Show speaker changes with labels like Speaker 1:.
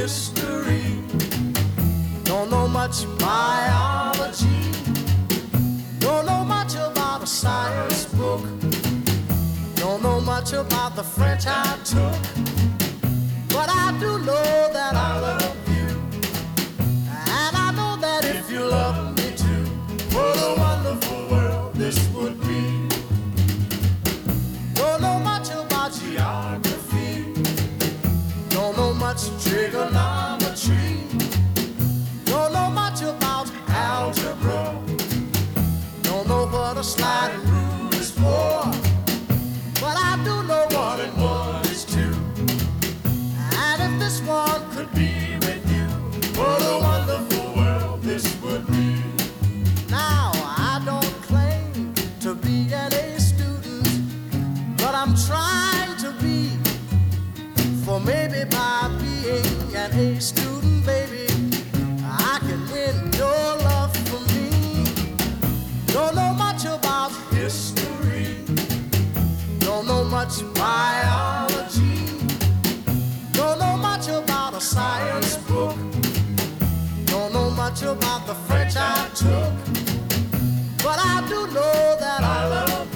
Speaker 1: history. Don't know much biology. Don't know much about a science book. Don't know much about the French I took. But I do know that I love you. And I know that if you love me too, what a wonderful world this would be. Don't know much about geography. Don't know much trigonometry. Don't know much about algebra. Don't know what a sliding rule is for. But I do know 1 and 1 is 2. And if this one could be with you, what a wonderful world this would be. Now, I don't claim to be an A student, but I'm trying to be. For maybe by being an A student, baby, I can win your love for me. Don't know much about history. Don't know much biology. Don't know much about a science book. Don't know much about the French I took. But I do know that I love you.